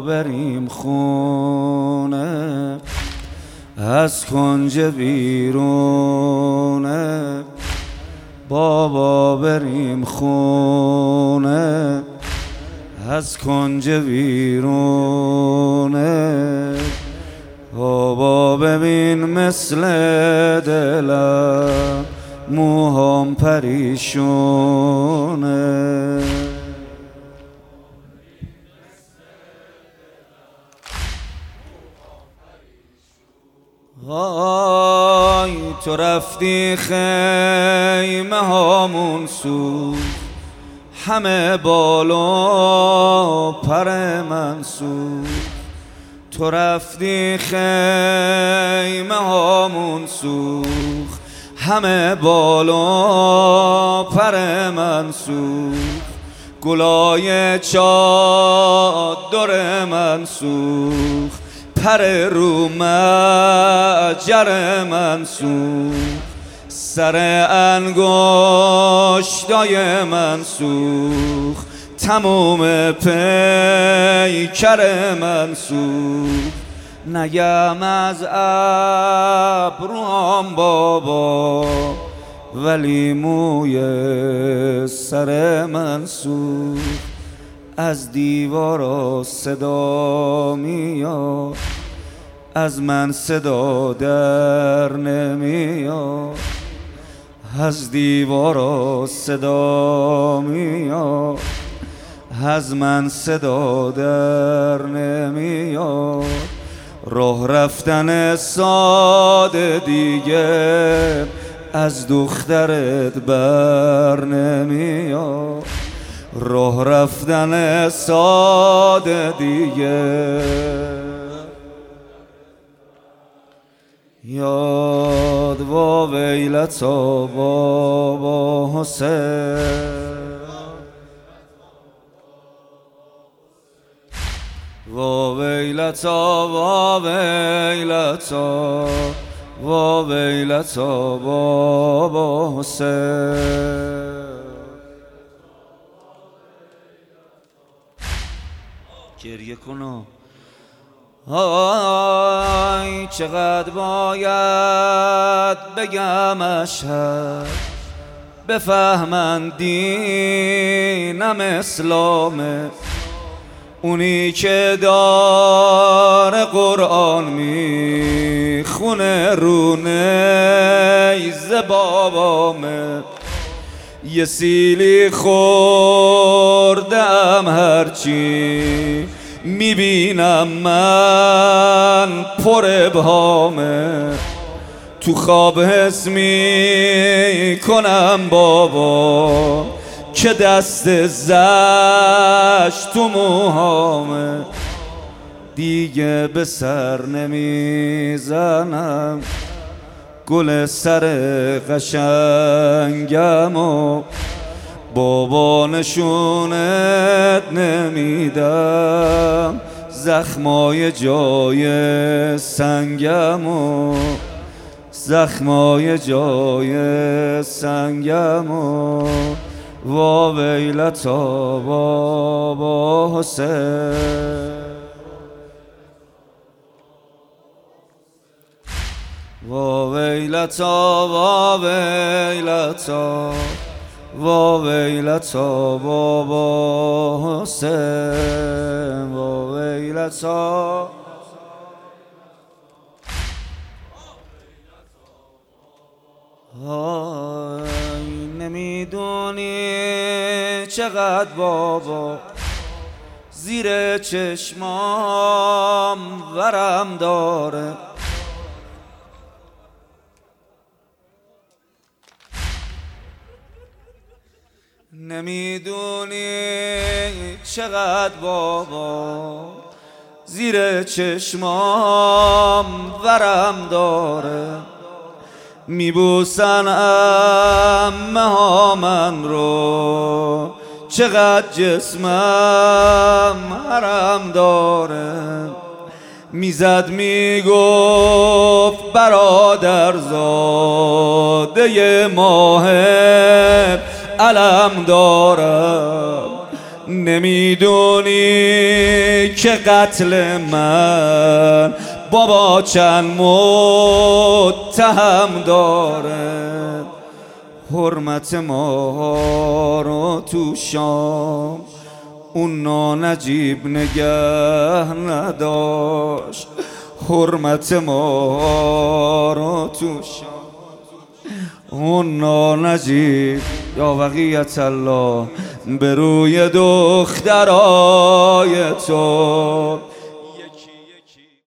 بریم خونه، از کنج بیرونه. بابا بریم خونه، از کنج بیرونه. بابا ببین مثل دلم موهام پریشونه. آی تو رفتی خیمه هامون سوخت، همه بالا پر من سوخت. تو رفتی خیمه هامون سوخت، همه بالا پر من سوخت. گلای چادر من سوخت، پر رو مجر من سوخت. سر انگشتای من سوخت، تموم پیکر من سوخت. نگم از ابروام بابا، ولی موی سر من سوخت. از دیوارا صدا میاد، از من صدا در نمیاد. از دیوارا صدا میاد، از من صدا در نمیاد. راه رفتن ساده دیگه از دخترت بر نمیاد. راه رفتن ساده دیگه. یاد و ویلتا بابا حسین، و ویلتا و ویلتا و ویلتا بابا حسین. گریه کنو. آی چقدر باید بگم اشهد، بفهمن دینم اسلامه. اونی که داره قرآن میخونه رو نیز بابامه. یه سیلی خوردم هرچی میبینم من پر ابهامه. تو خواب حس میکنم بابا که دست زشت تو موهامه. دیگه به سر نمیزنم گل سر قشنگم و بابا نشونت نمیدم زخمای جای سنگم و زخمای جای سنگم و ویلتا بابا حسین، و ویلتا و ویلتا و ویلتا بابا حسین، و ویلتا. نمیدونی چقدر بابا زیر چشمام ورم داره. نمیدونی چقدر بابا زیر چشمام ورم داره. میبوسن عمه ها من رو چقدر جسمم حرم داره. میزد میگفت برادرزاده ماه علم دارم. نمیدونی که قتل من بابا چند متهم داره، حرمت ما رو تو شام اون نانجیب نگه نداشت، حرمت ما رو تو شام اون نانجیب یا بقیت الله به روی دخترای تو.